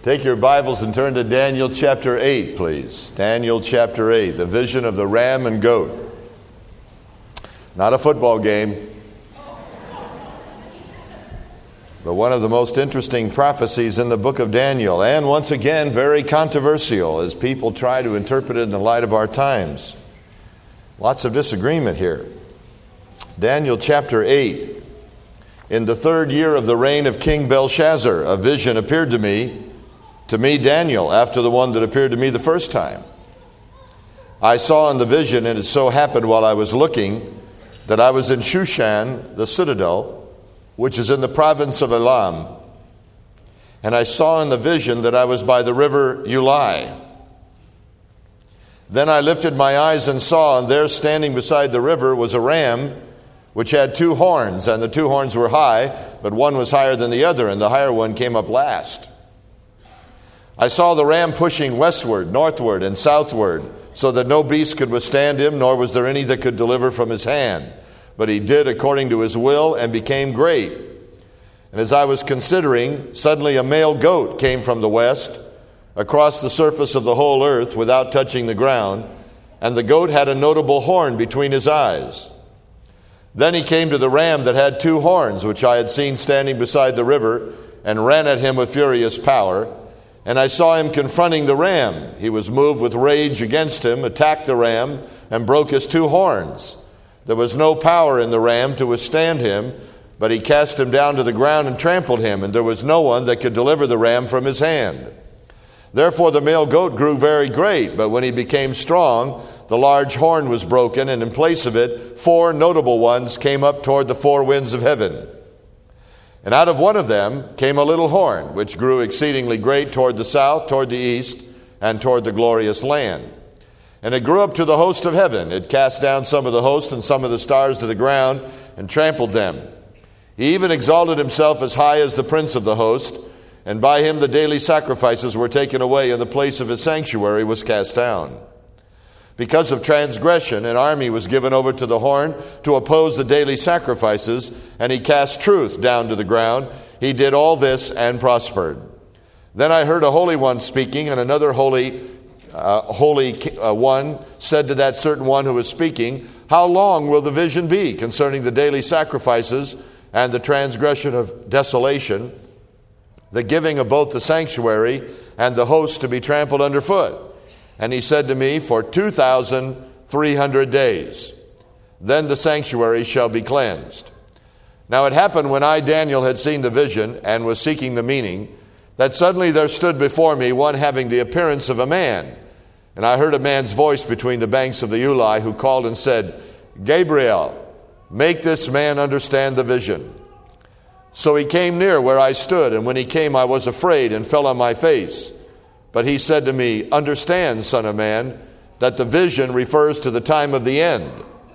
Take your Bibles and turn to Daniel chapter 8, please. Daniel chapter 8, the vision of the ram and goat. Not a football game, but one of the most interesting prophecies in the book of Daniel, and once again, very controversial as people try to interpret it in the light of our times. Lots of disagreement here. Daniel chapter 8. In the 3rd year of the reign of King Belshazzar, a vision appeared to me, Daniel, after the one that appeared to me the first time. I saw in the vision, and it so happened while I was looking, that I was in Shushan, the citadel, which is in the province of Elam. And I saw in the vision that I was by the river Ulai. Then I lifted my eyes and saw, and there standing beside the river was a ram, which had 2 horns, and the 2 horns were high, but one was higher than the other, and the higher one came up last. I saw the ram pushing westward, northward, and southward, so that no beast could withstand him, nor was there any that could deliver from his hand. But he did according to his will, and became great. And as I was considering, suddenly a male goat came from the west, across the surface of the whole earth, without touching the ground, and the goat had a notable horn between his eyes. Then he came to the ram that had 2 horns, which I had seen standing beside the river, and ran at him with furious power. And I saw him confronting the ram. He was moved with rage against him, attacked the ram, and broke his 2 horns. There was no power in the ram to withstand him, but he cast him down to the ground and trampled him, and there was no one that could deliver the ram from his hand. Therefore the male goat grew very great, but when he became strong, the large horn was broken, and in place of it, 4 notable ones came up toward the 4 winds of heaven. And out of one of them came a little horn, which grew exceedingly great toward the south, toward the east, and toward the glorious land. And it grew up to the host of heaven. It cast down some of the host and some of the stars to the ground, and trampled them. He even exalted himself as high as the prince of the host, and by him the daily sacrifices were taken away, and the place of his sanctuary was cast down. Because of transgression, an army was given over to the horn to oppose the daily sacrifices, and he cast truth down to the ground. He did all this and prospered. Then I heard a holy one speaking, and another holy one said to that certain one who was speaking, "How long will the vision be concerning the daily sacrifices and the transgression of desolation, the giving of both the sanctuary and the host to be trampled underfoot?" And he said to me, "For 2,300 days. Then the sanctuary shall be cleansed." Now it happened when I, Daniel, had seen the vision and was seeking the meaning, that suddenly there stood before me one having the appearance of a man. And I heard a man's voice between the banks of the Ulai, who called and said, "Gabriel, make this man understand the vision." So he came near where I stood, and when he came I was afraid and fell on my face. But he said to me, "Understand, son of man, that the vision refers to the time of the end."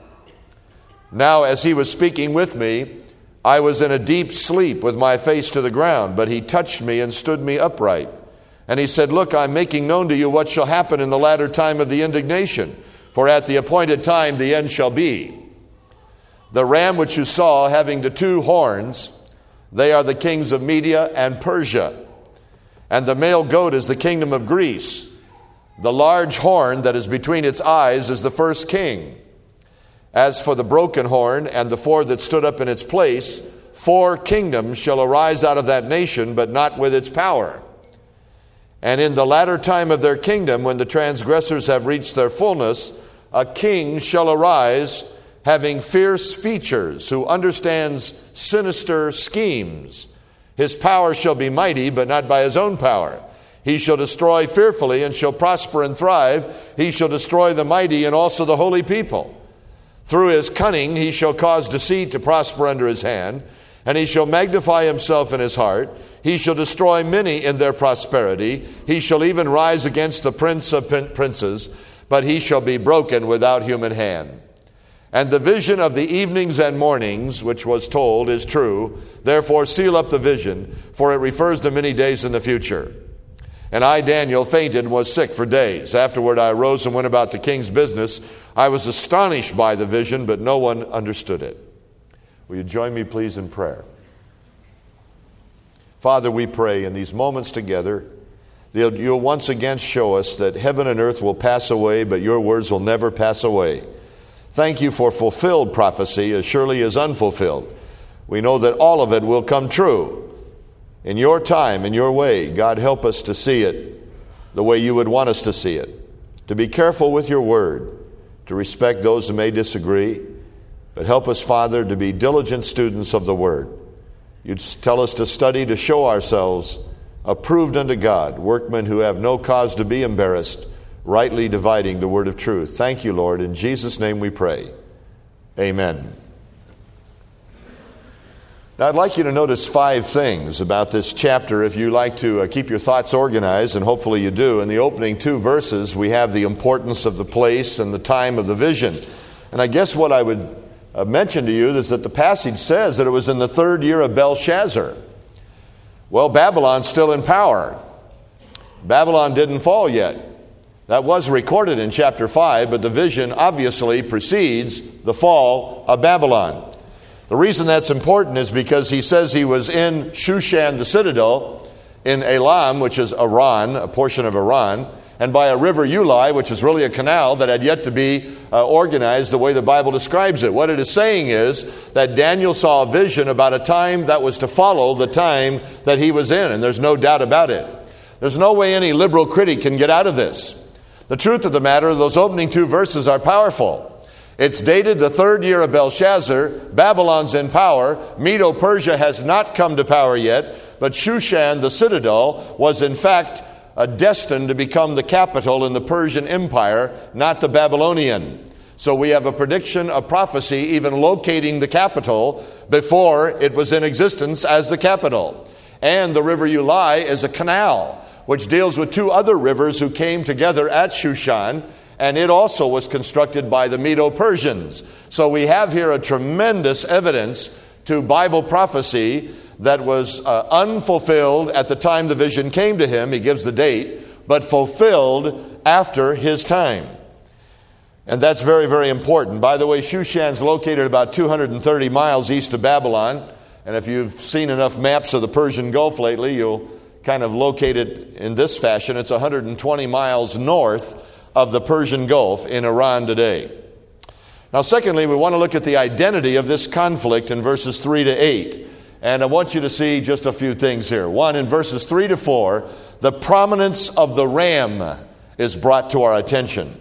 Now as he was speaking with me, I was in a deep sleep with my face to the ground, but he touched me and stood me upright. And he said, "Look, I'm making known to you what shall happen in the latter time of the indignation, for at the appointed time the end shall be. The ram which you saw having the 2 horns, they are the kings of Media and Persia. And the male goat is the kingdom of Greece. The large horn that is between its eyes is the first king. As for the broken horn and the 4 that stood up in its place, 4 kingdoms shall arise out of that nation, but not with its power. And in the latter time of their kingdom, when the transgressors have reached their fullness, a king shall arise, having fierce features, who understands sinister schemes. His power shall be mighty, but not by his own power. He shall destroy fearfully, and shall prosper and thrive. He shall destroy the mighty and also the holy people. Through his cunning he shall cause deceit to prosper under his hand, and he shall magnify himself in his heart. He shall destroy many in their prosperity. He shall even rise against the prince of princes, but he shall be broken without human hand. And the vision of the evenings and mornings, which was told, is true. Therefore seal up the vision, for it refers to many days in the future. And I, Daniel, fainted and was sick for days. Afterward I arose and went about the king's business. I was astonished by the vision, but no one understood it. Will you join me, please, in prayer? Father, we pray in these moments together, You'll once again show us that heaven and earth will pass away, but your words will never pass away. Thank you for fulfilled prophecy as surely as unfulfilled. We know that all of it will come true in your time, in your way. God, help us to see it the way you would want us to see it, to be careful with your word, to respect those who may disagree, but help us, Father, to be diligent students of the word. You tell us to study to show ourselves approved unto God, workmen who have no cause to be embarrassed, rightly dividing the word of truth. Thank you, Lord. In Jesus' name we pray. Amen. Now, I'd like you to notice 5 things about this chapter if you like to keep your thoughts organized, and hopefully you do. In the opening 2 verses, we have the importance of the place and the time of the vision. And I guess what I would mention to you is that the passage says that it was in the 3rd year of Belshazzar. Well, Babylon's still in power. Babylon didn't fall yet. That was recorded in chapter 5, but the vision obviously precedes the fall of Babylon. The reason that's important is because he says he was in Shushan the citadel, in Elam, which is Iran, a portion of Iran, and by a river Ulai, which is really a canal that had yet to be organized the way the Bible describes it. What it is saying is that Daniel saw a vision about a time that was to follow the time that he was in, and there's no doubt about it. There's no way any liberal critic can get out of this. The truth of the matter, those opening 2 verses are powerful. It's dated the 3rd year of Belshazzar. Babylon's in power. Medo-Persia has not come to power yet, but Shushan, the citadel, was in fact destined to become the capital in the Persian Empire, not the Babylonian. So we have a prediction of prophecy even locating the capital before it was in existence as the capital. And the river Ulai is a canal, which deals with 2 other rivers who came together at Shushan, and it also was constructed by the Medo-Persians. So we have here a tremendous evidence to Bible prophecy that was unfulfilled at the time the vision came to him. He gives the date, but fulfilled after his time. And that's very, very important. By the way, Shushan's located about 230 miles east of Babylon. And if you've seen enough maps of the Persian Gulf lately, you'll kind of locate it in this fashion. It's 120 miles north of the Persian Gulf in Iran today. Now, secondly, we want to look at the identity of this conflict in verses 3 to 8. And I want you to see just a few things here. One, in verses 3 to 4, the prominence of the ram is brought to our attention.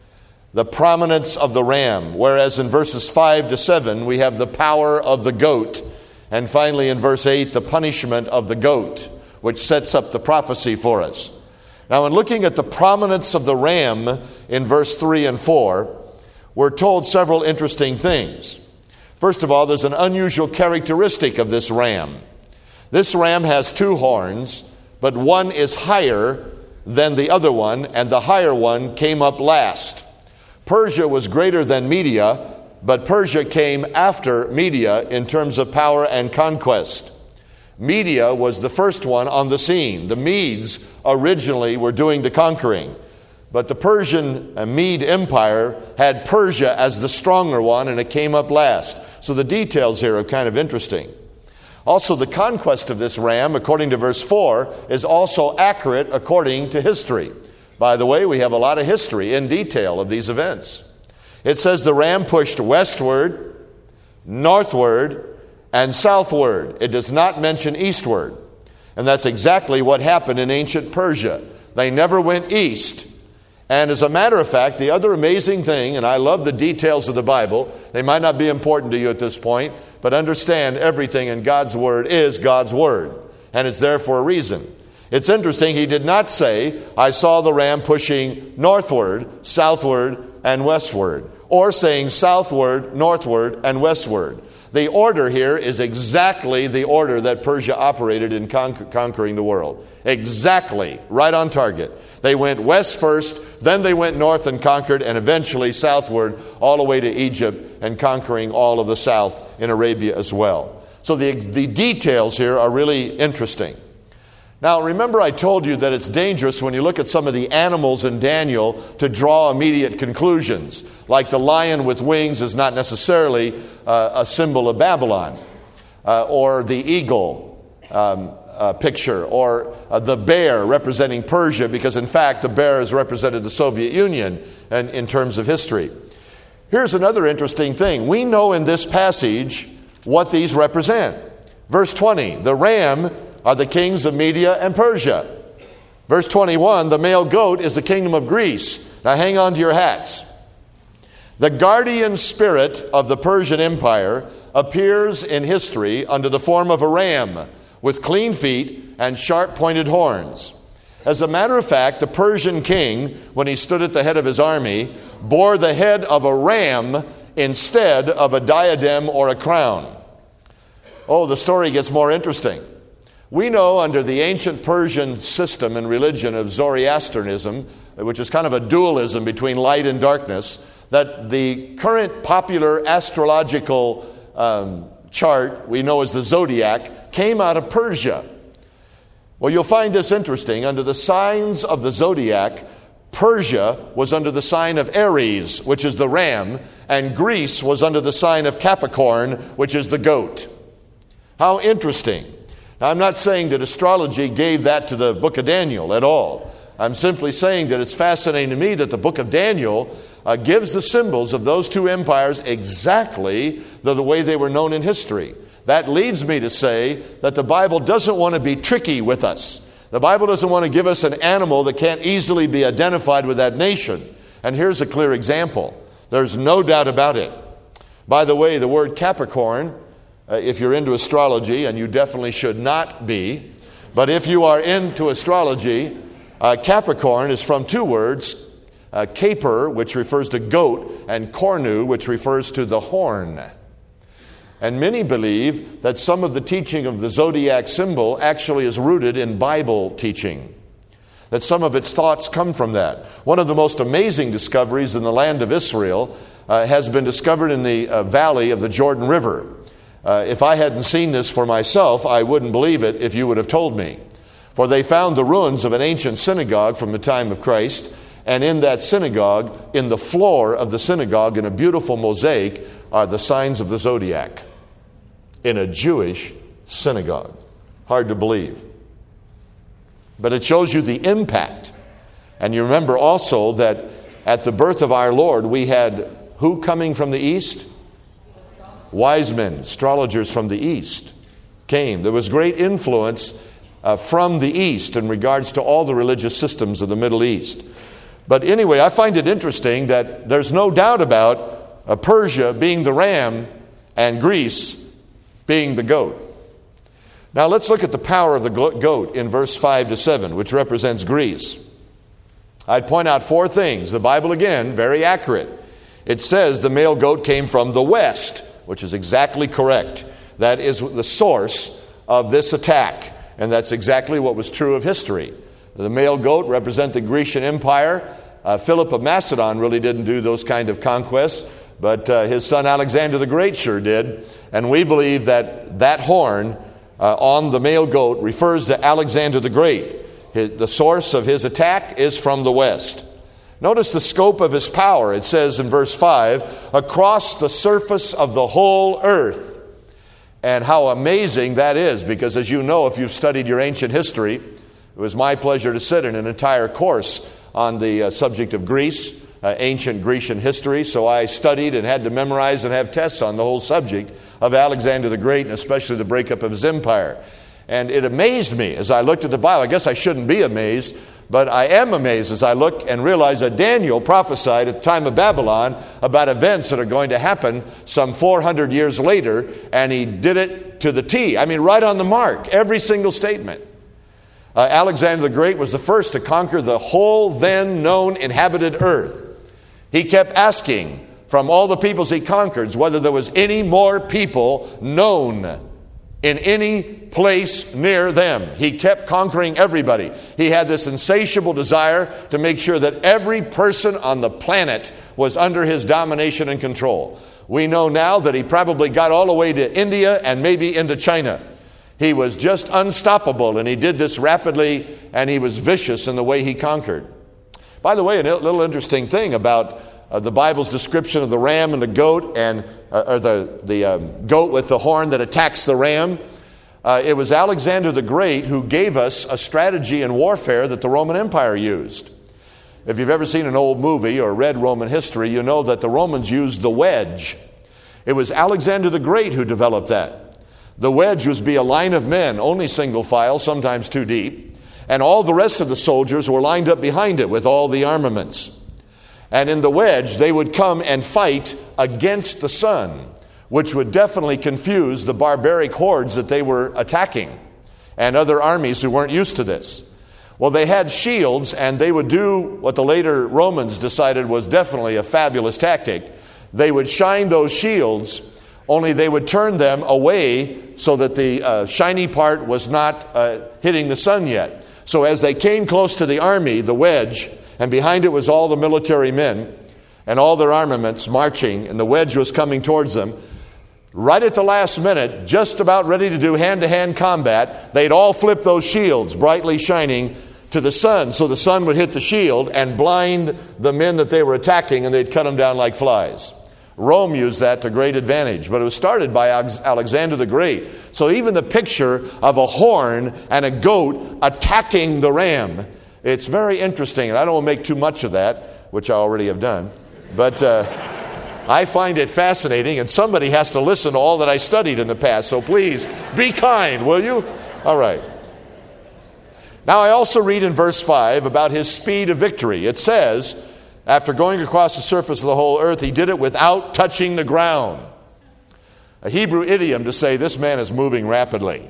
The prominence of the ram. Whereas in verses 5 to 7, we have the power of the goat. And finally, in verse 8, the punishment of the goat, which sets up the prophecy for us. Now, in looking at the prominence of the ram in verse 3 and 4, we're told several interesting things. First of all, there's an unusual characteristic of this ram. This ram has 2 horns, but one is higher than the other one, and the higher one came up last. Persia was greater than Media, but Persia came after Media in terms of power and conquest. Media was the first one on the scene. The Medes originally were doing the conquering, but the Persian Mede Empire had Persia as the stronger one, and it came up last. So the details here are kind of interesting. Also, the conquest of this ram, according to verse 4, is also accurate according to history. By the way, we have a lot of history in detail of these events. It says the ram pushed westward, northward, and southward. It does not mention eastward. And that's exactly what happened in ancient Persia. They never went east. And as a matter of fact, the other amazing thing, and I love the details of the Bible, they might not be important to you at this point, but understand everything in God's Word is God's Word. And it's there for a reason. It's interesting, he did not say, I saw the ram pushing northward, southward, and westward, or saying southward, northward, and westward. The order here is exactly the order that Persia operated in conquering the world. Exactly, right on target. They went west first, then they went north and conquered, and eventually southward all the way to Egypt and conquering all of the south in Arabia as well. So the details here are really interesting. Now, remember I told you that it's dangerous when you look at some of the animals in Daniel to draw immediate conclusions. Like the lion with wings is not necessarily a symbol of Babylon, or the eagle. picture, or the bear representing Persia, because in fact the bear has represented the Soviet Union in terms of history. Here's another interesting thing. We know in this passage what these represent. Verse 20, the ram are the kings of Media and Persia. Verse 21, the male goat is the kingdom of Greece. Now hang on to your hats. The guardian spirit of the Persian Empire appears in history under the form of a ram with clean feet and sharp-pointed horns. As a matter of fact, the Persian king, when he stood at the head of his army, bore the head of a ram instead of a diadem or a crown. Oh, the story gets more interesting. We know under the ancient Persian system and religion of Zoroastrianism, which is kind of a dualism between light and darkness, that the current popular astrological chart we know as the zodiac came out of Persia. Well, you'll find this interesting. Under the signs of the zodiac, Persia was under the sign of Aries, which is the ram, and Greece was under the sign of Capricorn, which is the goat. How interesting. Now, I'm not saying that astrology gave that to the book of Daniel at all. I'm simply saying that it's fascinating to me that the book of Daniel gives the symbols of those two empires exactly the way they were known in history. That leads me to say that the Bible doesn't want to be tricky with us. The Bible doesn't want to give us an animal that can't easily be identified with that nation. And here's a clear example. There's no doubt about it. By the way, the word Capricorn, if you're into astrology, and you definitely should not be, but if you are into astrology, Capricorn is from two words, caper, which refers to goat, and cornu, which refers to the horn. And many believe that some of the teaching of the zodiac symbol actually is rooted in Bible teaching, that some of its thoughts come from that. One of the most amazing discoveries in the land of Israel has been discovered in the valley of the Jordan River. If I hadn't seen this for myself, I wouldn't believe it if you would have told me. For they found the ruins of an ancient synagogue from the time of Christ, and in that synagogue, in the floor of the synagogue, in a beautiful mosaic, are the signs of the zodiac in a Jewish synagogue. Hard to believe. But it shows you the impact. And you remember also that at the birth of our Lord, we had who coming from the east? Wise men, astrologers from the east came. There was great influence from the east in regards to all the religious systems of the Middle East. But anyway, I find it interesting that there's no doubt about Persia being the ram and Greece being the goat. Now let's look at the power of the goat in verse 5 to 7, which represents Greece. I'd point out four things. The Bible, again, very accurate. It says the male goat came from the west, which is exactly correct. That is the source of this attack, and that's exactly what was true of history. The male goat represent the Grecian Empire. Philip of Macedon really didn't do those kind of conquests, but his son Alexander the Great sure did. And we believe that that horn on the male goat refers to Alexander the Great. The source of his attack is from the west. Notice the scope of his power. It says in verse 5, across the surface of the whole earth. And how amazing that is, because as you know, if you've studied your ancient history, it was my pleasure to sit in an entire course on the subject of Greece, ancient Grecian history. So I studied and had to memorize and have tests on the whole subject of Alexander the Great, and especially the breakup of his empire. And it amazed me as I looked at the Bible. I guess I shouldn't be amazed, but I am amazed as I look and realize that Daniel prophesied at the time of Babylon about events that are going to happen some 400 years later, and he did it to the T. I mean, right on the mark, every single statement. Alexander the Great was the first to conquer the whole then known inhabited earth. He kept asking from all the peoples he conquered whether there was any more people known in any place near them. He kept conquering everybody. He had this insatiable desire to make sure that every person on the planet was under his domination and control. We know now that he probably got all the way to India and maybe into China. He was just unstoppable, and he did this rapidly, and he was vicious in the way he conquered. By the way, a little interesting thing about the Bible's description of the ram and the goat, and or the goat with the horn that attacks the ram. It was Alexander the Great who gave us a strategy in warfare that the Roman Empire used. If you've ever seen an old movie or read Roman history, you know that the Romans used the wedge. It was Alexander the Great who developed that. The wedge was be a line of men, only single file, sometimes two deep, and all the rest of the soldiers were lined up behind it with all the armaments. And in the wedge, they would come and fight against the sun, which would definitely confuse the barbaric hordes that they were attacking and other armies who weren't used to this. Well, they had shields, and they would do what the later Romans decided was definitely a fabulous tactic. They would shine those shields, only they would turn them away so that the shiny part was not hitting the sun yet. So as they came close to the army, the wedge, and behind it was all the military men and all their armaments marching, and the wedge was coming towards them, right at the last minute, just about ready to do hand-to-hand combat, they'd all flip those shields, brightly shining, to the sun, so the sun would hit the shield and blind the men that they were attacking, and they'd cut them down like flies. Rome used that to great advantage, but it was started by Alexander the Great. So even the picture of a horn and a goat attacking the ram, it's very interesting, and I don't want to make too much of that, which I already have done, but I find it fascinating, and somebody has to listen to all that I studied in the past, so please be kind, will you? All right. Now I also read in verse 5 about his speed of victory. It says, after going across the surface of the whole earth, he did it without touching the ground. A Hebrew idiom to say this man is moving rapidly.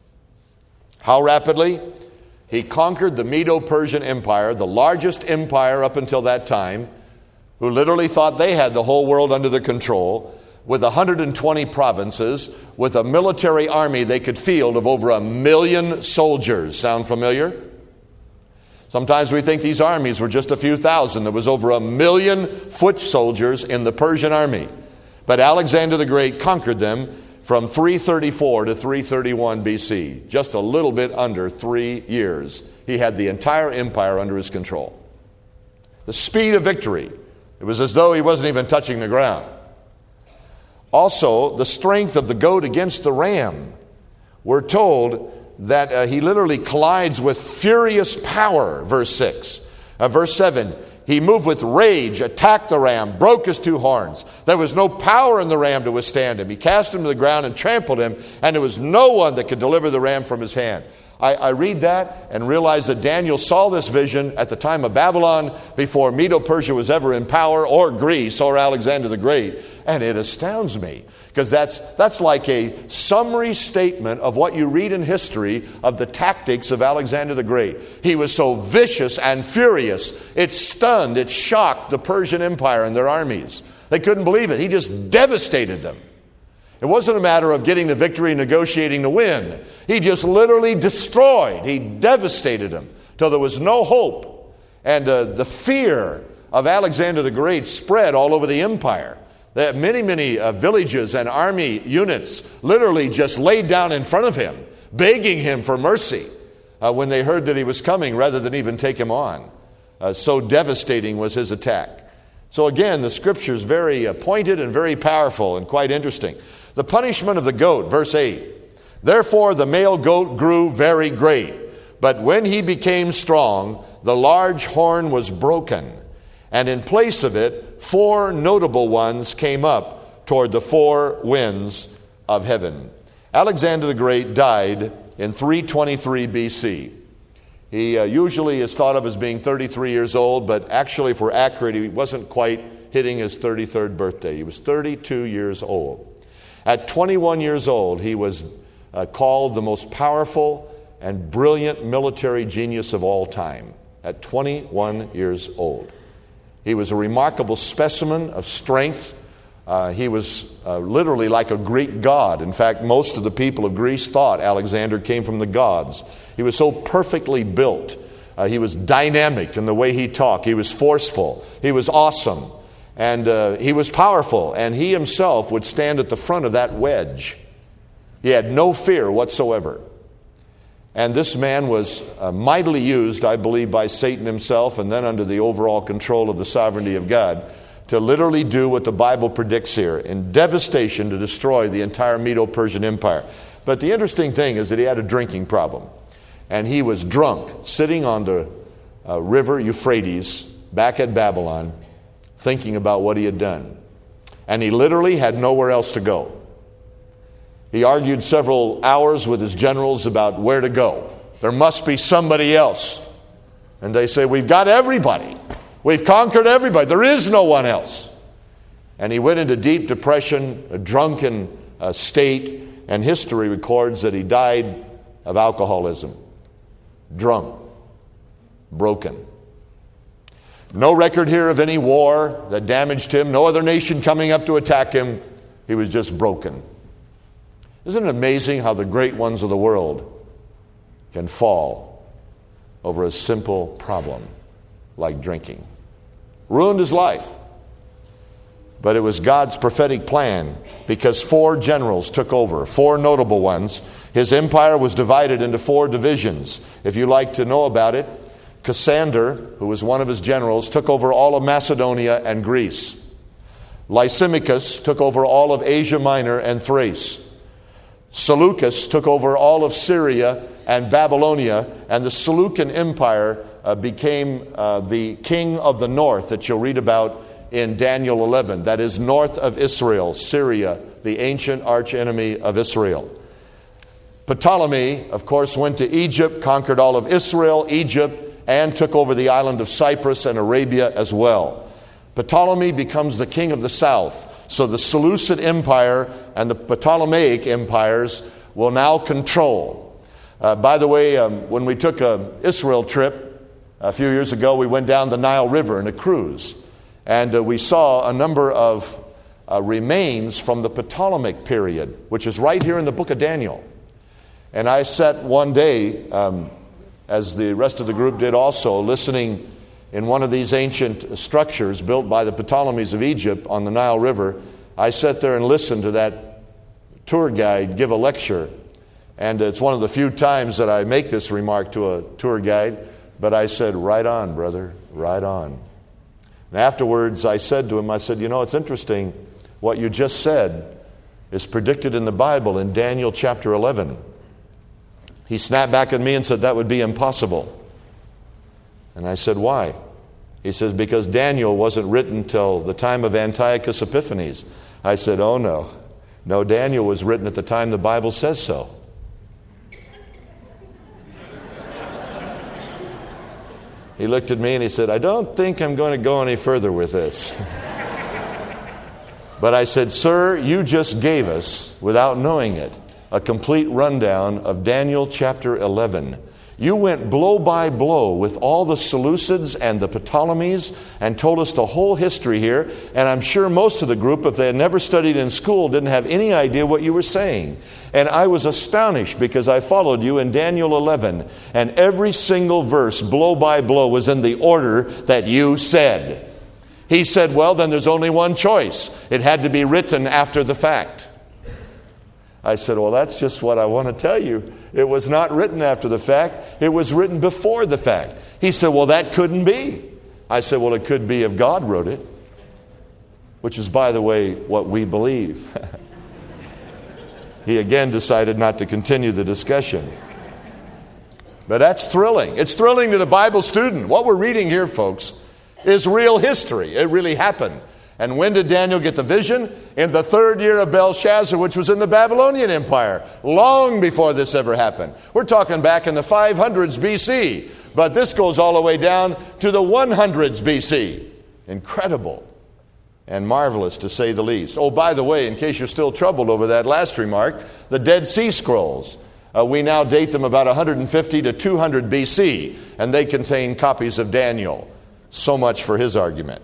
How rapidly? He conquered the Medo-Persian Empire, the largest empire up until that time, who literally thought they had the whole world under their control, with 120 provinces, with a military army they could field of over 1 million soldiers. Sound familiar? Sometimes we think these armies were just a few thousand. There was over 1 million foot soldiers in the Persian army. But Alexander the Great conquered them from 334 to 331 BC. Just a little bit under 3 years. He had the entire empire under his control. The speed of victory. It was as though he wasn't even touching the ground. Also, the strength of the goat against the ram. We're told that he literally collides with furious power, verse 6. Verse 7, he moved with rage, attacked the ram, broke his two horns. There was no power in the ram to withstand him. He cast him to the ground and trampled him, and there was no one that could deliver the ram from his hand. I read that and realize that Daniel saw this vision at the time of Babylon, before Medo-Persia was ever in power, or Greece, or Alexander the Great. And it astounds me, because that's like a summary statement of what you read in history of the tactics of Alexander the Great. He was so vicious and furious, it stunned, it shocked the Persian Empire and their armies. They couldn't believe it. He just devastated them. It wasn't a matter of getting the victory, negotiating the win. He just literally destroyed. He devastated them till there was no hope. And the fear of Alexander the Great spread all over the empire. That many villages and army units literally just laid down in front of him, begging him for mercy when they heard that he was coming, rather than even take him on. So devastating was his attack. So again, the scripture is very pointed and very powerful and quite interesting. The punishment of the goat, verse 8. Therefore the male goat grew very great, but when he became strong, the large horn was broken, and in place of it, 4 notable ones came up toward the 4 winds of heaven. Alexander the Great died in 323 BC. He usually is thought of as being 33 years old, but actually, if we're accurate, he wasn't quite hitting his 33rd birthday. He was 32 years old. At 21 years old, he was called the most powerful and brilliant military genius of all time. At 21 years old. He was a remarkable specimen of strength. He was literally like a Greek god. In fact, most of the people of Greece thought Alexander came from the gods. He was so perfectly built. He was dynamic in the way he talked. He was forceful. He was awesome. And he was powerful. And he himself would stand at the front of that wedge. He had no fear whatsoever. And this man was mightily used, I believe, by Satan himself, and then under the overall control of the sovereignty of God, to literally do what the Bible predicts here, in devastation to destroy the entire Medo-Persian Empire. But the interesting thing is that he had a drinking problem. And he was drunk, sitting on the river Euphrates, back at Babylon, thinking about what he had done. And he literally had nowhere else to go. He argued several hours with his generals about where to go. There must be somebody else. And they say, we've got everybody. We've conquered everybody. There is no one else. And he went into deep depression, a drunken state, and history records that he died of alcoholism. Drunk. Broken. No record here of any war that damaged him. No other nation coming up to attack him. He was just broken. Isn't it amazing how the great ones of the world can fall over a simple problem like drinking? Ruined his life. But it was God's prophetic plan, because 4 generals took over, 4 notable ones. His empire was divided into 4 divisions. If you like to know about it, Cassander, who was one of his generals, took over all of Macedonia and Greece. Lysimachus took over all of Asia Minor and Thrace. Seleucus took over all of Syria and Babylonia, and the Seleucid Empire became the king of the north that you'll read about in Daniel 11. That is north of Israel, Syria, the ancient archenemy of Israel. Ptolemy, of course, went to Egypt, conquered all of Israel, Egypt, and took over the island of Cyprus and Arabia as well. Ptolemy becomes the king of the south. So the Seleucid Empire and the Ptolemaic empires will now control. By the way, when we took an Israel trip a few years ago, we went down the Nile River in a cruise. And we saw a number of remains from the Ptolemaic period, which is right here in the book of Daniel. And I sat one day, as the rest of the group did also, listening in one of these ancient structures built by the Ptolemies of Egypt on the Nile River. I sat there and listened to that tour guide give a lecture. And it's one of the few times that I make this remark to a tour guide. But I said, right on, brother, right on. And afterwards, I said to him, I said, you know, it's interesting. What you just said is predicted in the Bible in Daniel chapter 11. He snapped back at me and said, that would be impossible. And I said, why? He says, because Daniel wasn't written till the time of Antiochus Epiphanes. I said, oh no. No, Daniel was written at the time the Bible says so. He looked at me and he said, I don't think I'm going to go any further with this. But I said, sir, you just gave us, without knowing it, a complete rundown of Daniel chapter 11. You went blow by blow with all the Seleucids and the Ptolemies and told us the whole history here. And I'm sure most of the group, if they had never studied in school, didn't have any idea what you were saying. And I was astonished because I followed you in Daniel 11. And every single verse, blow by blow, was in the order that you said. He said, well, then there's only one choice. It had to be written after the fact. I said, well, that's just what I want to tell you. It was not written after the fact. It was written before the fact. He said, well, that couldn't be. I said, well, it could be if God wrote it, which is, by the way, what we believe. He again decided not to continue the discussion. But that's thrilling. It's thrilling to the Bible student. What we're reading here, folks, is real history. It really happened. And when did Daniel get the vision? In the 3rd year of Belshazzar, which was in the Babylonian Empire, long before this ever happened. We're talking back in the 500s BC, but this goes all the way down to the 100s BC. Incredible and marvelous, to say the least. Oh, by the way, in case you're still troubled over that last remark, the Dead Sea Scrolls, we now date them about 150 to 200 BC, and they contain copies of Daniel. So much for his argument.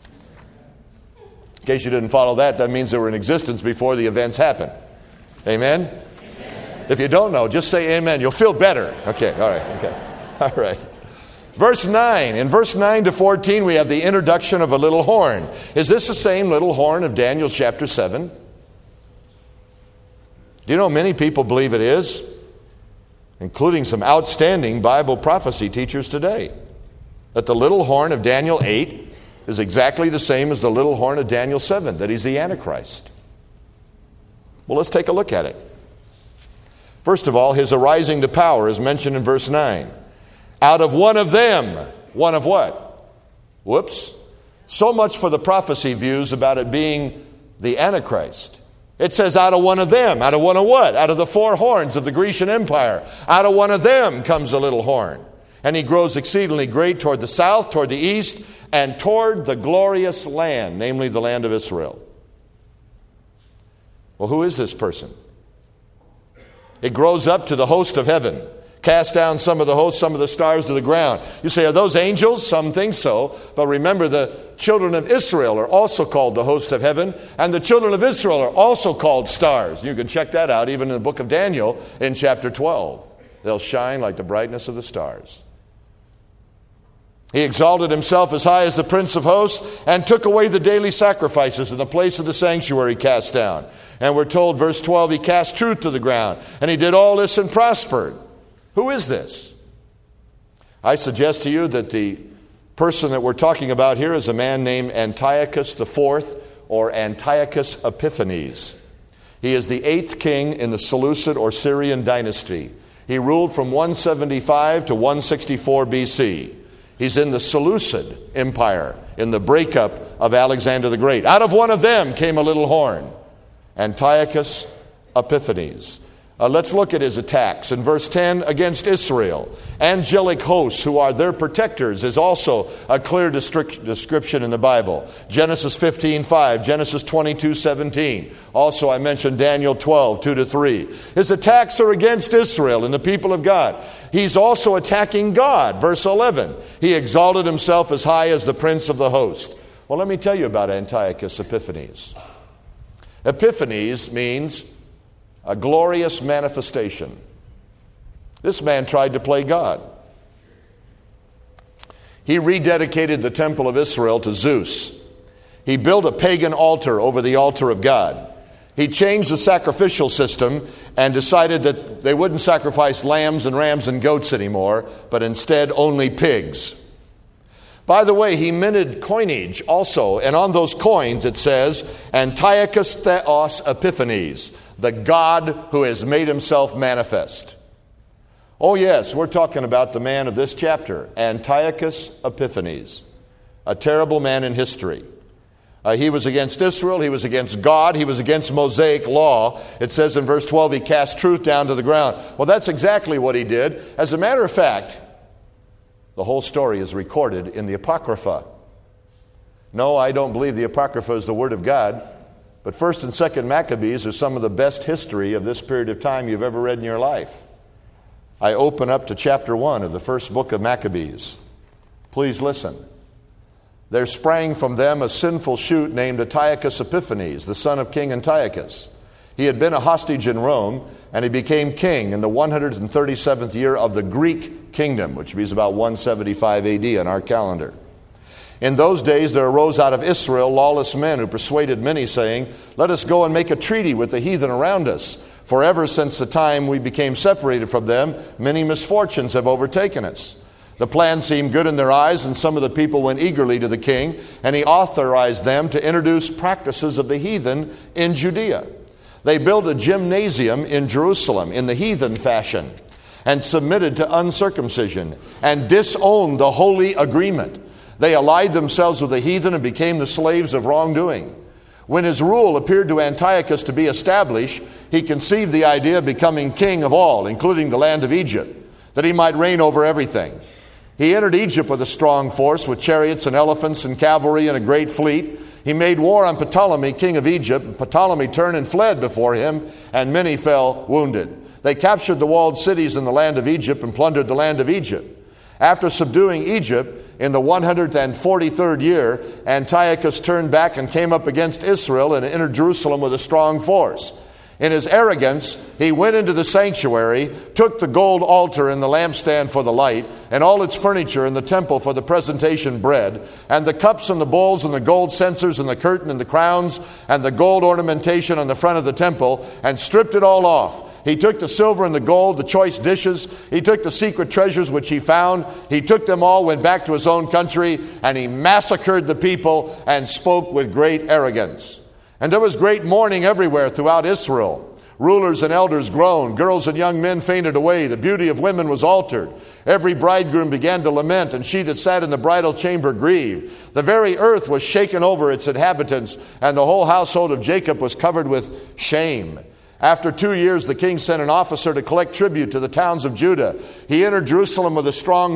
In case you didn't follow that, that means they were in existence before the events happened. Amen? Amen? If you don't know, just say amen. You'll feel better. Okay, all right, okay. All right. Verse 9. In verse 9 to 14, we have the introduction of a little horn. Is this the same little horn of Daniel chapter 7? Do you know many people believe it is? Including some outstanding Bible prophecy teachers today. That the little horn of Daniel 8 is exactly the same as the little horn of Daniel 7, that he's the Antichrist. Well, let's take a look at it. First of all, his arising to power is mentioned in verse 9. Out of one of them, one of what? Whoops. So much for the prophecy views about it being the Antichrist. It says out of one of them. Out of one of what? Out of the four horns of the Grecian Empire. Out of one of them comes a little horn. And he grows exceedingly great toward the south, toward the east, and toward the glorious land, namely the land of Israel. Well, who is this person? It grows up to the host of heaven. Cast down some of the hosts, some of the stars to the ground. You say, are those angels? Some think so. But remember, the children of Israel are also called the host of heaven, and the children of Israel are also called stars. You can check that out even in the book of Daniel in chapter 12. They'll shine like the brightness of the stars. He exalted himself as high as the prince of hosts and took away the daily sacrifices, and the place of the sanctuary cast down. And we're told, verse 12, he cast truth to the ground, and he did all this and prospered. Who is this? I suggest to you that the person that we're talking about here is a man named Antiochus IV, or Antiochus Epiphanes. He is the 8th king in the Seleucid or Syrian dynasty. He ruled from 175 to 164 BC. He's in the Seleucid Empire, in the breakup of Alexander the Great. Out of one of them came a little horn, Antiochus Epiphanes. Let's look at his attacks. In verse 10, against Israel, angelic hosts who are their protectors is also a clear description in the Bible. Genesis 15:5, Genesis 22:17. Also, I mentioned Daniel 12:2-3. His attacks are against Israel and the people of God. He's also attacking God. Verse 11, he exalted himself as high as the prince of the host. Well, let me tell you about Antiochus Epiphanes. Epiphanes means a glorious manifestation. This man tried to play God. He rededicated the temple of Israel to Zeus. He built a pagan altar over the altar of God. He changed the sacrificial system and decided that they wouldn't sacrifice lambs and rams and goats anymore, but instead only pigs. By the way, he minted coinage also, and on those coins it says, Antiochus Theos Epiphanes, the God who has made himself manifest. Oh yes, we're talking about the man of this chapter, Antiochus Epiphanes, a terrible man in history. He was against Israel, he was against God, he was against Mosaic law. It says in verse 12, he cast truth down to the ground. Well, that's exactly what he did. As a matter of fact, the whole story is recorded in the Apocrypha. No, I don't believe the Apocrypha is the Word of God, but 1st and 2nd Maccabees are some of the best history of this period of time you've ever read in your life. I open up to chapter 1 of the first book of Maccabees. Please listen. There sprang from them a sinful shoot named Antiochus Epiphanes, the son of King Antiochus. He had been a hostage in Rome, and he became king in the 137th year of the Greek kingdom, which means about 175 AD on our calendar. In those days there arose out of Israel lawless men who persuaded many, saying, let us go and make a treaty with the heathen around us. For ever since the time we became separated from them, many misfortunes have overtaken us. The plan seemed good in their eyes, and some of the people went eagerly to the king, and he authorized them to introduce practices of the heathen in Judea. They built a gymnasium in Jerusalem in the heathen fashion and submitted to uncircumcision and disowned the holy agreement. They allied themselves with the heathen and became the slaves of wrongdoing. When his rule appeared to Antiochus to be established, he conceived the idea of becoming king of all, including the land of Egypt, that he might reign over everything. He entered Egypt with a strong force, with chariots and elephants and cavalry and a great fleet. He made war on Ptolemy, king of Egypt. Ptolemy turned and fled before him, and many fell wounded. They captured the walled cities in the land of Egypt and plundered the land of Egypt. After subduing Egypt, in the 143rd year, Antiochus turned back and came up against Israel and entered Jerusalem with a strong force. In his arrogance, he went into the sanctuary, took the gold altar and the lampstand for the light, and all its furniture in the temple for the presentation bread, and the cups and the bowls and the gold censers and the curtain and the crowns and the gold ornamentation on the front of the temple, and stripped it all off. He took the silver and the gold, the choice dishes. He took the secret treasures which he found. He took them all, went back to his own country, and he massacred the people and spoke with great arrogance. And there was great mourning everywhere throughout Israel. Rulers and elders groaned. Girls and young men fainted away. The beauty of women was altered. Every bridegroom began to lament, and she that sat in the bridal chamber grieved. The very earth was shaken over its inhabitants, and the whole household of Jacob was covered with shame. After 2 years, the king sent an officer to collect tribute to the towns of Judah. He entered Jerusalem with a strong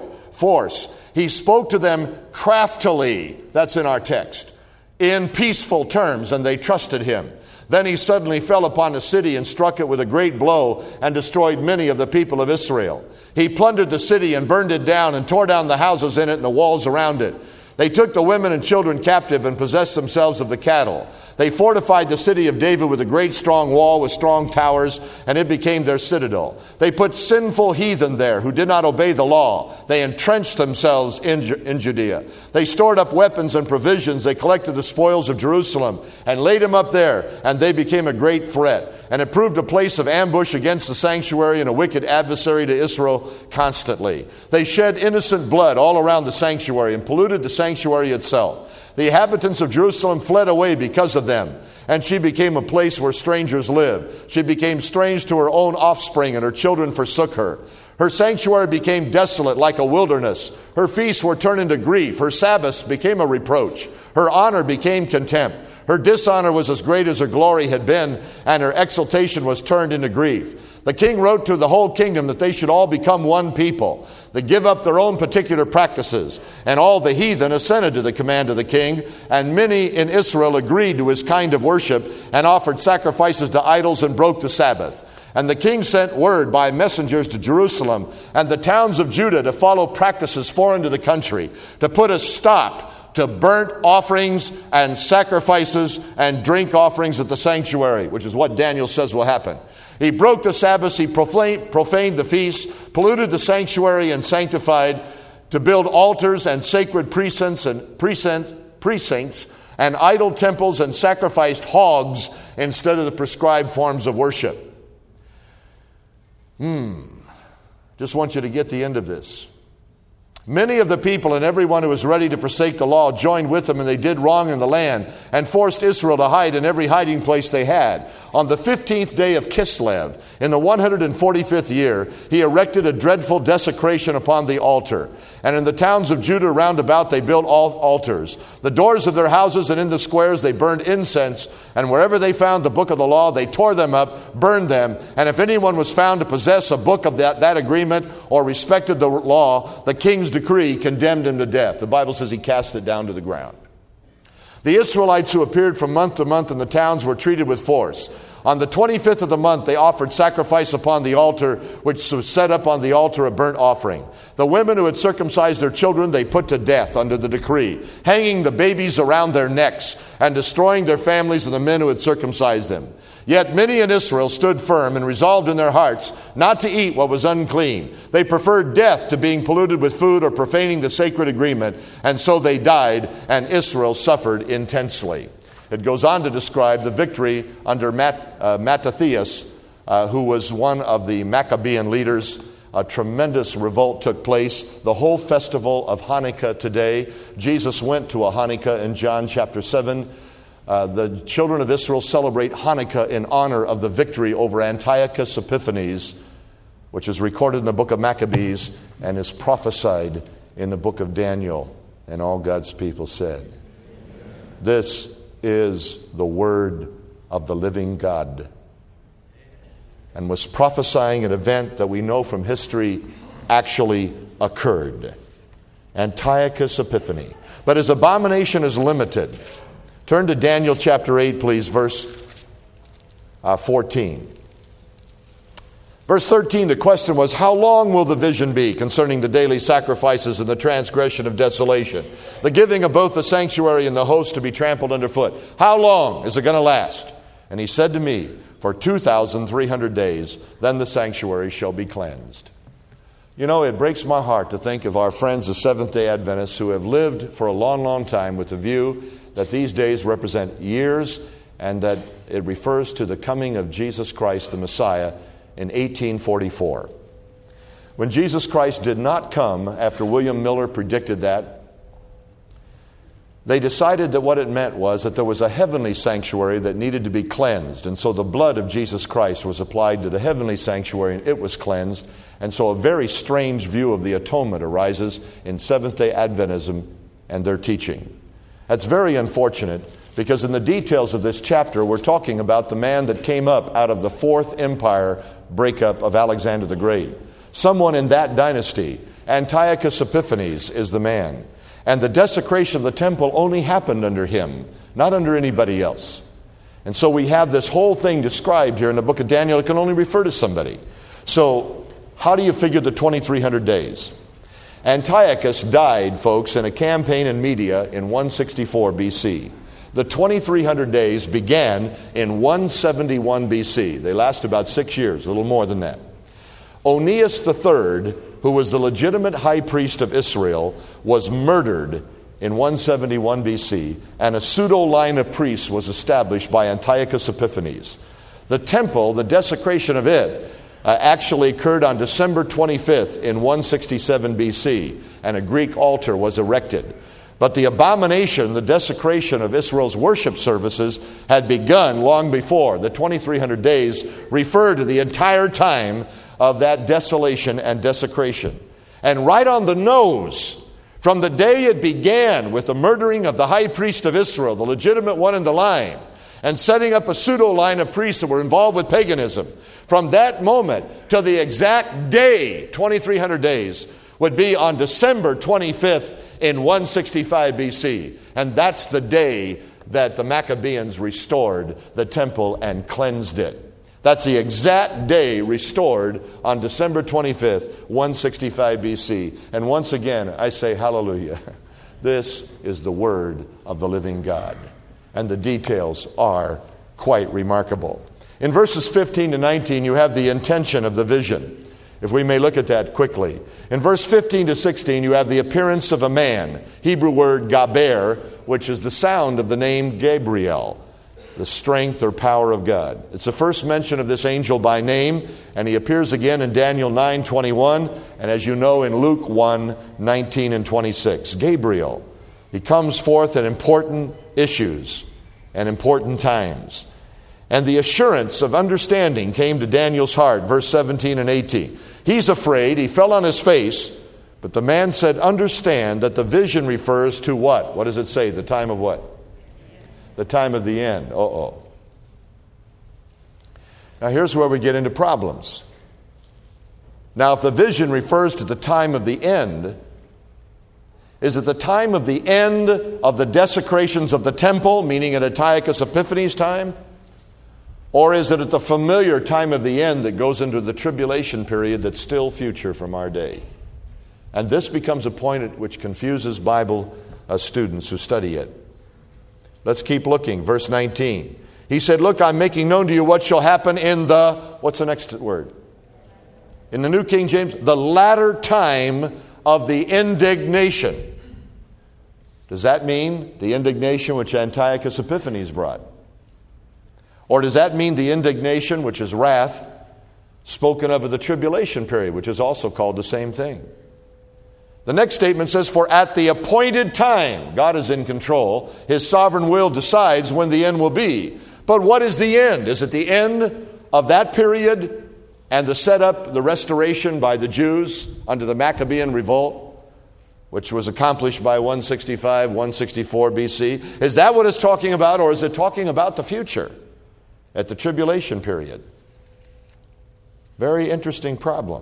force. He spoke to them craftily, that's in our text, in peaceful terms, and they trusted him. Then he suddenly fell upon the city and struck it with a great blow and destroyed many of the people of Israel. He plundered the city and burned it down and tore down the houses in it and the walls around it. They took the women and children captive and possessed themselves of the cattle. They fortified the city of David with a great strong wall with strong towers, and it became their citadel. They put sinful heathen there who did not obey the law. They entrenched themselves in Judea. They stored up weapons and provisions. They collected the spoils of Jerusalem and laid them up there, and they became a great threat. And it proved a place of ambush against the sanctuary and a wicked adversary to Israel constantly. They shed innocent blood all around the sanctuary and polluted the sanctuary itself. The inhabitants of Jerusalem fled away because of them, and she became a place where strangers lived. She became strange to her own offspring, and her children forsook her. Her sanctuary became desolate like a wilderness. Her feasts were turned into grief. Her Sabbaths became a reproach. Her honor became contempt. Her dishonor was as great as her glory had been, and her exaltation was turned into grief. The king wrote to the whole kingdom that they should all become one people. They give up their own particular practices. And all the heathen assented to the command of the king, and many in Israel agreed to his kind of worship and offered sacrifices to idols and broke the Sabbath. And the king sent word by messengers to Jerusalem and the towns of Judah to follow practices foreign to the country, to put a stop to burnt offerings and sacrifices and drink offerings at the sanctuary, which is what Daniel says will happen. He broke the Sabbaths, he profaned the feasts, polluted the sanctuary and sanctified, to build altars and sacred precincts and idol temples, and sacrificed hogs instead of the prescribed forms of worship. Just want you to get the end of this. Many of the people and everyone who was ready to forsake the law joined with them, and they did wrong in the land and forced Israel to hide in every hiding place they had. On the 15th day of Kislev, in the 145th year, he erected a dreadful desecration upon the altar. And in the towns of Judah round about they built altars. The doors of their houses and in the squares they burned incense. And wherever they found the book of the law, they tore them up, burned them. And if anyone was found to possess a book of that agreement or respected the law, the king's decree condemned him to death. The Bible says he cast it down to the ground. The Israelites who appeared from month to month in the towns were treated with force. On the 25th of the month, they offered sacrifice upon the altar, which was set up on the altar a burnt offering. The women who had circumcised their children, they put to death under the decree, hanging the babies around their necks and destroying their families and the men who had circumcised them. Yet many in Israel stood firm and resolved in their hearts not to eat what was unclean. They preferred death to being polluted with food or profaning the sacred agreement, and so they died, and Israel suffered intensely. It goes on to describe the victory under Mattathias, who was one of the Maccabean leaders. A tremendous revolt took place. The whole festival of Hanukkah today, Jesus went to a Hanukkah in John chapter 7. The children of Israel celebrate Hanukkah in honor of the victory over Antiochus Epiphanes, which is recorded in the book of Maccabees and is prophesied in the book of Daniel. And all God's people said, "This is the word of the living God," and was prophesying an event that we know from history actually occurred. Antiochus Epiphanes. But his abomination is limited. Turn to Daniel chapter 8, please, verse 14. Verse 13, the question was, how long will the vision be concerning the daily sacrifices and the transgression of desolation, the giving of both the sanctuary and the host to be trampled underfoot? How long is it going to last? And he said to me, for 2,300 days, then the sanctuary shall be cleansed. You know, it breaks my heart to think of our friends, the Seventh-day Adventists, who have lived for a long, long time with the view that these days represent years and that it refers to the coming of Jesus Christ, the Messiah, in 1844. When Jesus Christ did not come after William Miller predicted that, they decided that what it meant was that there was a heavenly sanctuary that needed to be cleansed. And so the blood of Jesus Christ was applied to the heavenly sanctuary and it was cleansed. And so a very strange view of the atonement arises in Seventh-day Adventism and their teaching. That's very unfortunate because in the details of this chapter, we're talking about the man that came up out of the Fourth Empire breakup of Alexander the Great. Someone in that dynasty. Antiochus Epiphanes is the man. And the desecration of the temple only happened under him, not under anybody else. And so we have this whole thing described here in the book of Daniel. It can only refer to somebody. So how do you figure the 2,300 days? Antiochus died, folks, in a campaign in Media in 164 BC. The 2,300 days began in 171 BC. They last about 6 years, a little more than that. Onias III, who was the legitimate high priest of Israel, was murdered in 171 BC, and a pseudo-line of priests was established by Antiochus Epiphanes. The temple, the desecration of it, actually occurred on December 25th in 167 BC, and a Greek altar was erected. But the abomination, the desecration of Israel's worship services had begun long before. The 2,300 days refer to the entire time of that desolation and desecration. And right on the nose, from the day it began with the murdering of the high priest of Israel, the legitimate one in the line, and setting up a pseudo-line of priests that were involved with paganism, from that moment to the exact day, 2,300 days, would be on December 25th in 165 BC. And that's the day that the Maccabeans restored the temple and cleansed it. That's the exact day restored on December 25th, 165 BC. And once again, I say hallelujah. This is the word of the living God. And the details are quite remarkable. In verses 15 to 19, you have the intention of the vision. If we may look at that quickly. In verse 15 to 16, you have the appearance of a man. Hebrew word gaber, which is the sound of the name Gabriel, the strength or power of God. It's the first mention of this angel by name, and he appears again in Daniel 9:21, and as you know in Luke 1:19 and 26. Gabriel. He comes forth at important issues and important times. And the assurance of understanding came to Daniel's heart, verse 17 and 18. He's afraid, he fell on his face, but the man said, understand that the vision refers to what? What does it say? The time of what? The time of the end. Uh-oh. Now here's where we get into problems. Now if the vision refers to the time of the end, is it the time of the end of the desecrations of the temple, meaning at Antiochus Epiphanes' time? Or is it at the familiar time of the end that goes into the tribulation period that's still future from our day? And this becomes a point which confuses Bible students who study it. Let's keep looking. Verse 19. He said, look, I'm making known to you what shall happen in the, what's the next word? In the New King James, the latter time of the indignation. Does that mean the indignation which Antiochus Epiphanes brought? Or does that mean the indignation, which is wrath, spoken of in the tribulation period, which is also called the same thing? The next statement says, for at the appointed time, God is in control, His sovereign will decides when the end will be. But what is the end? Is it the end of that period and the setup, the restoration by the Jews under the Maccabean revolt, which was accomplished by 165, 164 BC? Is that what it's talking about, or is it talking about the future? At the tribulation period. Very interesting problem.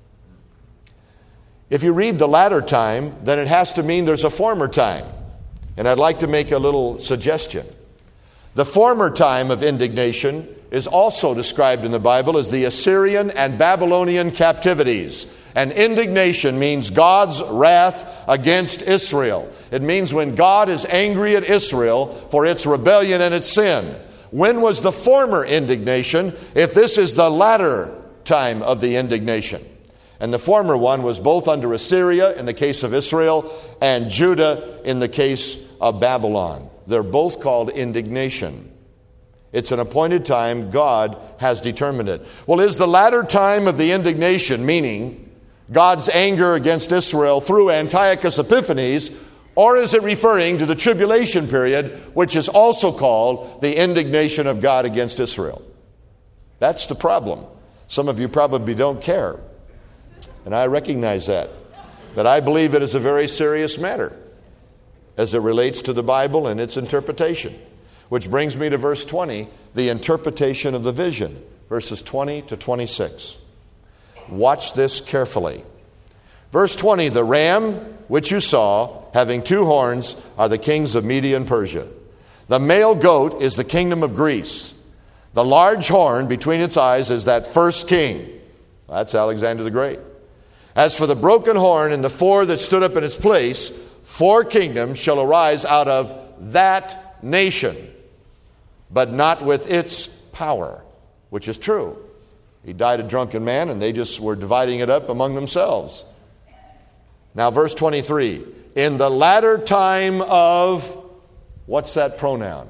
If you read the latter time, then it has to mean there's a former time. And I'd like to make a little suggestion. The former time of indignation is also described in the Bible as the Assyrian and Babylonian captivities. And indignation means God's wrath against Israel. It means when God is angry at Israel for its rebellion and its sin. When was the former indignation if this is the latter time of the indignation? And the former one was both under Assyria in the case of Israel and Judah in the case of Babylon. They're both called indignation. It's an appointed time. God has determined it. Well, is the latter time of the indignation, meaning God's anger against Israel through Antiochus Epiphanes, Or is it referring to the tribulation period, which is also called the indignation of God against Israel? That's the problem. Some of you probably don't care, and I recognize that. But I believe it is a very serious matter as it relates to the Bible and its interpretation. Which brings me to verse 20, the interpretation of the vision, verses 20 to 26. Watch this carefully. Verse 20, the ram which you saw, having 2 horns, are the kings of Media and Persia. The male goat is the kingdom of Greece. The large horn between its eyes is that first king. That's Alexander the Great. As for the broken horn and the 4 that stood up in its place, 4 kingdoms shall arise out of that nation, but not with its power, which is true. He died a drunken man, and they just were dividing it up among themselves. Now, verse 23, in the latter time of, what's that pronoun?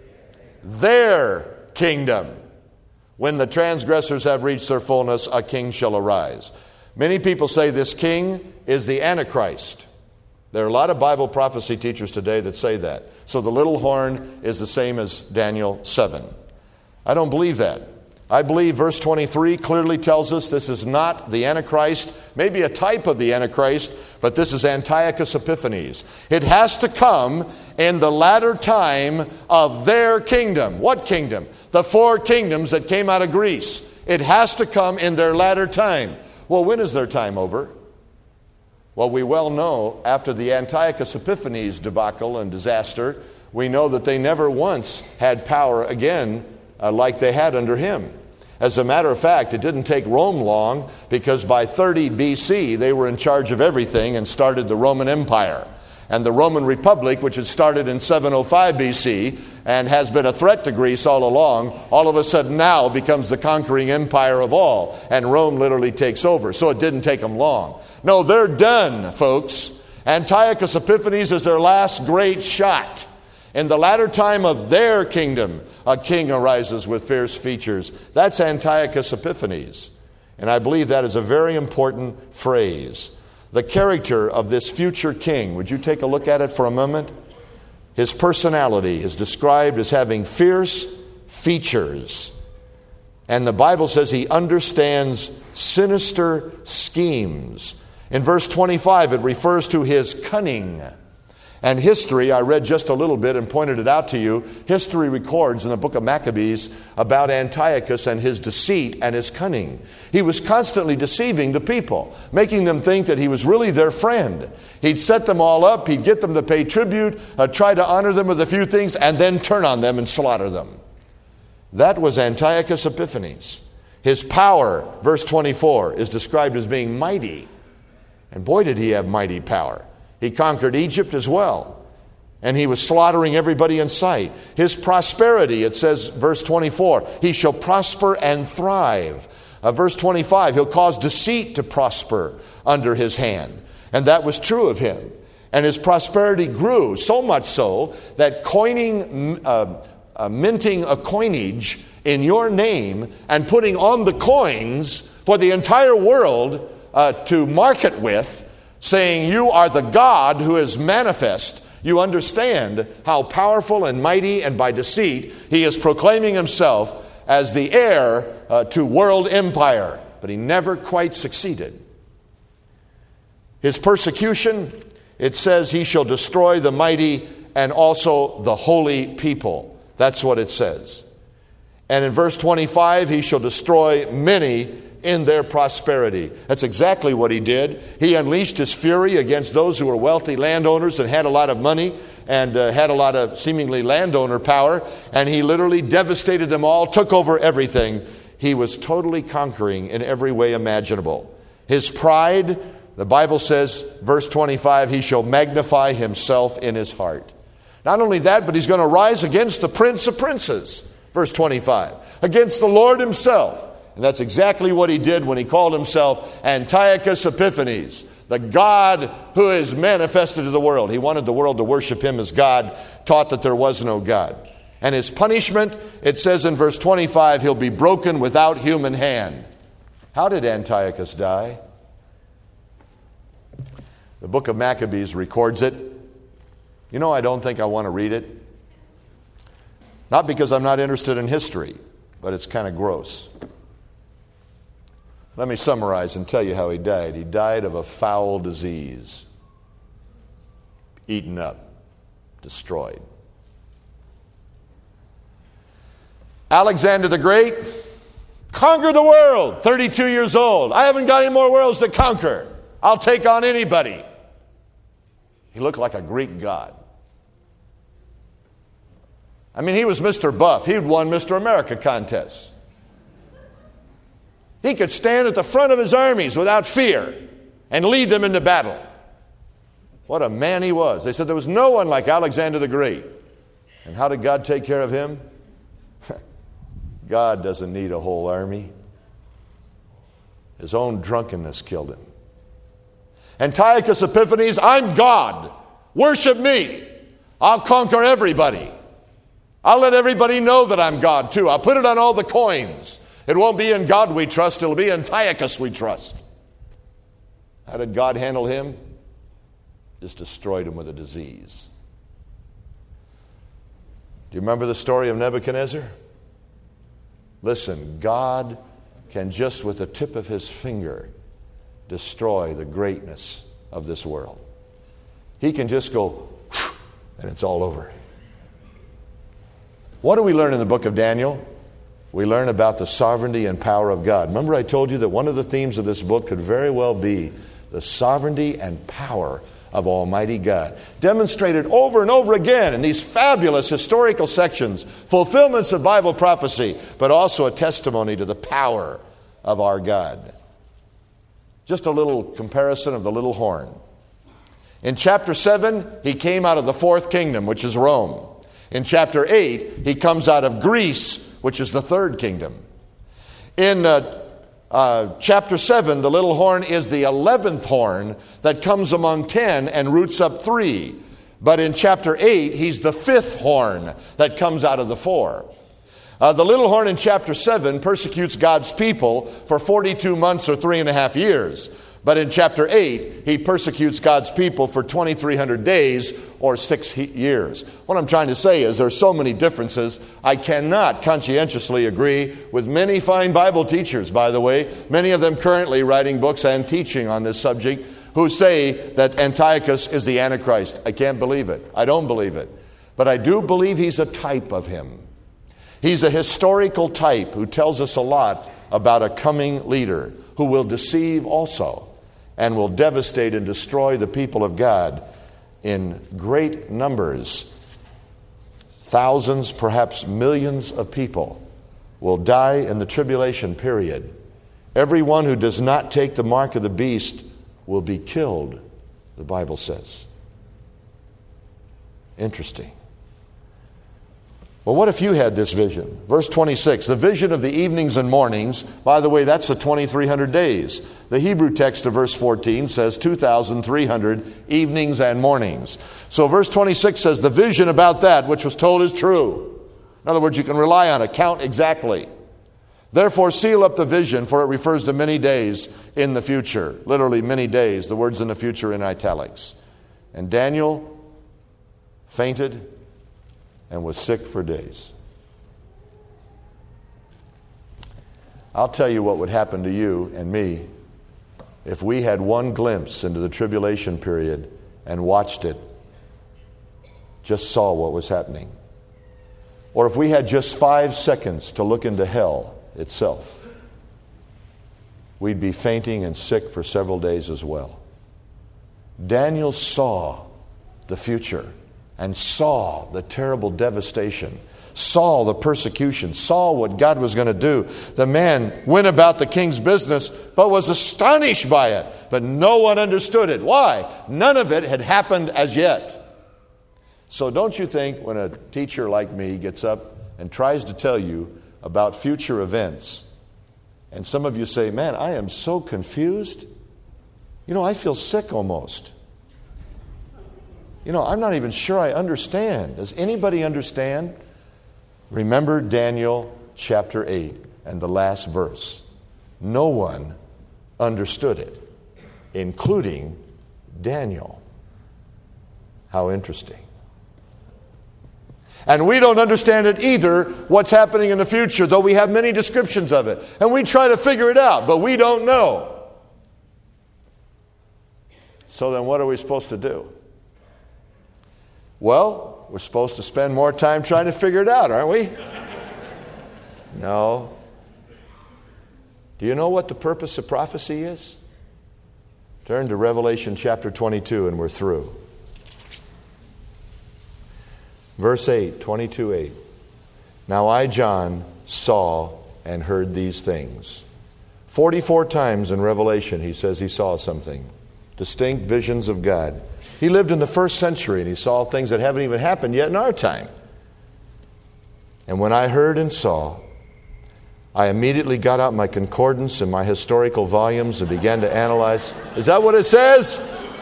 Their kingdom. When the transgressors have reached their fullness, a king shall arise. Many people say this king is the Antichrist. There are a lot of Bible prophecy teachers today that say that. So the little horn is the same as Daniel 7. I don't believe that. I believe verse 23 clearly tells us this is not the Antichrist, maybe a type of the Antichrist, but this is Antiochus Epiphanes. It has to come in the latter time of their kingdom. What kingdom? The 4 kingdoms that came out of Greece. It has to come in their latter time. Well, when is their time over? Well, we well know after the Antiochus Epiphanes debacle and disaster, we know that they never once had power again like they had under him. As a matter of fact, it didn't take Rome long, because by 30 BC they were in charge of everything and started the Roman Empire. And the Roman Republic, which had started in 705 BC and has been a threat to Greece all along, all of a sudden now becomes the conquering empire of all, and Rome literally takes over. So it didn't take them long. No, they're done, folks. Antiochus Epiphanes is their last great shot. In the latter time of their kingdom, a king arises with fierce features. That's Antiochus Epiphanes. And I believe that is a very important phrase. The character of this future king, would you take a look at it for a moment? His personality is described as having fierce features. And the Bible says he understands sinister schemes. In verse 25, it refers to his cunning. And history, I read just a little bit and pointed it out to you. History records in the book of Maccabees about Antiochus and his deceit and his cunning. He was constantly deceiving the people, making them think that he was really their friend. He'd set them all up, he'd get them to pay tribute, try to honor them with a few things, and then turn on them and slaughter them. That was Antiochus Epiphanes. His power, verse 24, is described as being mighty. And boy, did he have mighty power. He conquered Egypt as well. And he was slaughtering everybody in sight. His prosperity, it says, verse 24, he shall prosper and thrive. Verse 25, he'll cause deceit to prosper under his hand. And that was true of him. And his prosperity grew, so much so that minting a coinage in your name and putting on the coins for the entire world to market with, saying you are the God who is manifest. You understand how powerful and mighty, and by deceit, he is proclaiming himself as the heir to world empire. But he never quite succeeded. His persecution, it says he shall destroy the mighty and also the holy people. That's what it says. And in verse 25, he shall destroy many in their prosperity. That's exactly what he did. He unleashed his fury against those who were wealthy landowners and had a lot of money and had a lot of seemingly landowner power, and he literally devastated them all, took over everything. He was totally conquering in every way imaginable. His pride, the Bible says, verse 25, he shall magnify himself in his heart. Not only that, but he's going to rise against the Prince of Princes, verse 25, against the Lord himself. And that's exactly what he did when he called himself Antiochus Epiphanes, the God who is manifested to the world. He wanted the world to worship him as God, taught that there was no God. And his punishment, it says in verse 25, he'll be broken without human hand. How did Antiochus die? The book of Maccabees records it. You know, I don't think I want to read it. Not because I'm not interested in history, but it's kind of gross. Let me summarize and tell you how he died. He died of a foul disease. Eaten up, destroyed. Alexander the Great conquered the world, 32 years old. I haven't got any more worlds to conquer. I'll take on anybody. He looked like a Greek god. I mean, he was Mr. Buff. He'd won Mr. America contests. He could stand at the front of his armies without fear and lead them into battle. What a man he was. They said there was no one like Alexander the Great. And how did God take care of him? God doesn't need a whole army. His own drunkenness killed him. Antiochus Epiphanes, I'm God. Worship me. I'll conquer everybody. I'll let everybody know that I'm God too. I'll put it on all the coins. It won't be in God we trust, it'll be Antiochus we trust. How did God handle him? Just destroyed him with a disease. Do you remember the story of Nebuchadnezzar? Listen, God can just with the tip of his finger destroy the greatness of this world. He can just go, and it's all over. What do we learn in the book of Daniel? We learn about the sovereignty and power of God. Remember I told you that one of the themes of this book could very well be the sovereignty and power of Almighty God, demonstrated over and over again in these fabulous historical sections, fulfillments of Bible prophecy, but also a testimony to the power of our God. Just a little comparison of the little horn. In chapter 7, he came out of the fourth kingdom, which is Rome. In chapter 8, he comes out of Greece, which is the third kingdom. In chapter 7, the little horn is the 11th horn that comes among 10 and roots up 3. But in chapter 8, he's the 5th horn that comes out of the 4. The little horn in chapter 7 persecutes God's people for 42 months or 3.5 years. But in chapter 8, he persecutes God's people for 2,300 days or 6 years. What I'm trying to say is there are so many differences. I cannot conscientiously agree with many fine Bible teachers, by the way, many of them currently writing books and teaching on this subject, who say that Antiochus is the Antichrist. I can't believe it. I don't believe it. But I do believe he's a type of him. He's a historical type who tells us a lot about a coming leader who will deceive also, and will devastate and destroy the people of God in great numbers. Thousands, perhaps millions of people will die in the tribulation period. Everyone who does not take the mark of the beast will be killed, the Bible says. Interesting. Well, what if you had this vision? Verse 26, the vision of the evenings and mornings. By the way, that's the 2,300 days. The Hebrew text of verse 14 says 2,300 evenings and mornings. So verse 26 says the vision about that which was told is true. In other words, you can rely on it. Count exactly. Therefore, seal up the vision, for it refers to many days in the future. Literally many days. The words in the future in italics. And Daniel fainted and was sick for days. I'll tell you what would happen to you and me if we had one glimpse into the tribulation period and watched it, just saw what was happening. Or if we had just 5 seconds to look into hell itself, we'd be fainting and sick for several days as well. Daniel saw the future and saw the terrible devastation, saw the persecution, saw what God was going to do. The man went about the king's business, but was astonished by it. But no one understood it. Why? None of it had happened as yet. So don't you think when a teacher like me gets up and tries to tell you about future events, and some of you say, man, I am so confused. You know, I feel sick almost. You know, I'm not even sure I understand. Does anybody understand? Remember Daniel chapter 8 and the last verse. No one understood it, including Daniel. How interesting. And we don't understand it either, what's happening in the future, though we have many descriptions of it. And we try to figure it out, but we don't know. So then what are we supposed to do? Well, we're supposed to spend more time trying to figure it out, aren't we? No. Do you know what the purpose of prophecy is? Turn to Revelation chapter 22 and we're through. Verse 8, 22:8. Now I, John, saw and heard these things. 44 times in Revelation he says he saw something. Distinct visions of God. He lived in the first century and he saw things that haven't even happened yet in our time. And when I heard and saw, I immediately got out my concordance and my historical volumes and began to analyze. Is that what it says?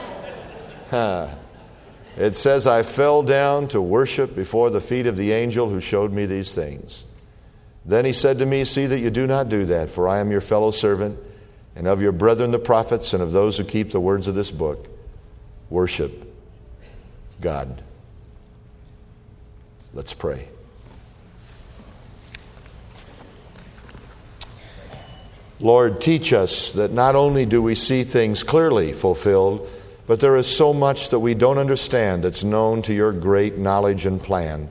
It says, I fell down to worship before the feet of the angel who showed me these things. Then he said to me, see that you do not do that, for I am your fellow servant, and of your brethren the prophets, and of those who keep the words of this book. Worship God. Let's pray. Lord, teach us that not only do we see things clearly fulfilled, but there is so much that we don't understand that's known to your great knowledge and plan.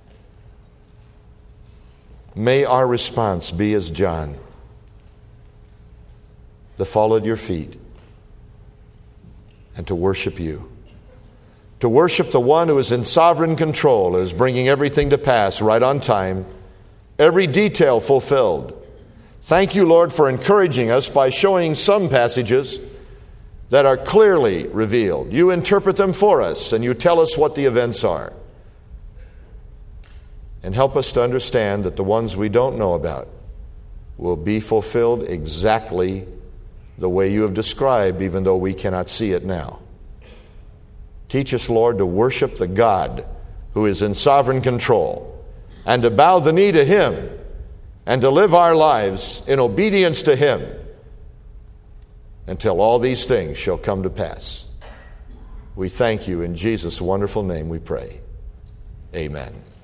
May our response be as John, to fall at your feet and to worship you. To worship the one who is in sovereign control, is bringing everything to pass right on time, every detail fulfilled. Thank you, Lord, for encouraging us by showing some passages that are clearly revealed. You interpret them for us, and you tell us what the events are. And help us to understand that the ones we don't know about will be fulfilled exactly the way you have described, even though we cannot see it now. Teach us, Lord, to worship the God who is in sovereign control, and to bow the knee to Him, and to live our lives in obedience to Him until all these things shall come to pass. We thank you in Jesus' wonderful name we pray. Amen.